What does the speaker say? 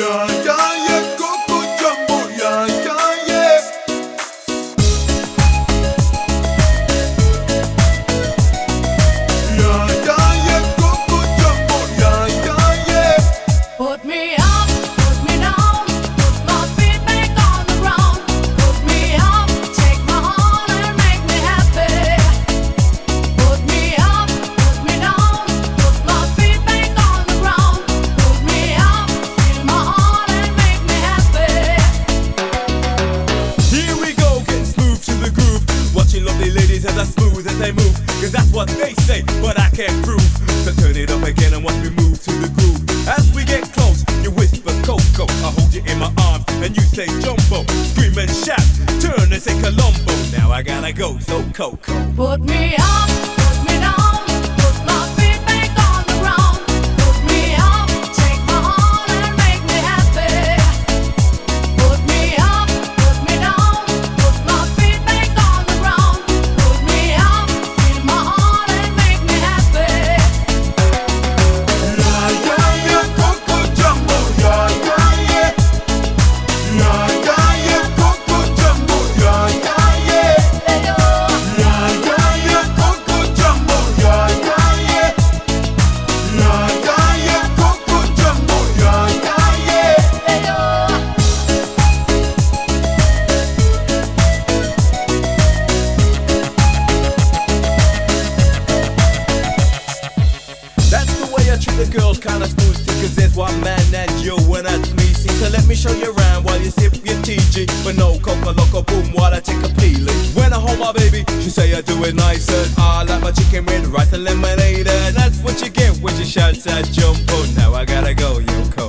Yeah, yeah, yeah, Coco Jumbo, yeah, yeah, yeah. Yeah, yeah, yeah, Coco Jumbo, yeah, yeah, yeah. Put me up, put me down, put my feet back on the ground. Put me up, take my heart and make me happy. Put me up, put me down, put my feet back on the ground. Put me up, feel my heart and make me happy. Here we go, getting smooth to the groove. Watching lovely ladies as smooth as they move. Cause that's what they say, but I can't prove. So turn it up again and watch me move to the groove. As we get close, you whisper Coco. I hold you in my arms and you say Jumbo. Scream and shout, turn and say Colombo. Now I gotta go, so Coco. Put me up, put me down, put my feet back on the ground. Put me up, take my heart and make me happy. Put me up, put me down, put my feet back on the ground. Put me up, feel my heart and make me happy. Yeah, yeah, yeah, Coco Jumbo, yeah, yeah, yeah. Yeah, yeah, yeah, Coco Jumbo, yeah, yeah, yeah. Yeah, yeah, yeah, Coco Jumbo, yeah, yeah, yeah. Yeah, yeah, yeah, Coco Jumbo, yeah, yeah, yeah. That's the way I treat the girls, kinda smooth. Cause there's one man and you and that's me. See, so let me show you around while you sip your TG. But no coca loco boom while I take a peeling. When I hold my baby, she say I do it nicer. I like my chicken with rice and lemonade. And that's what you get when she shouts at Jumbo. Now I gotta go, yo.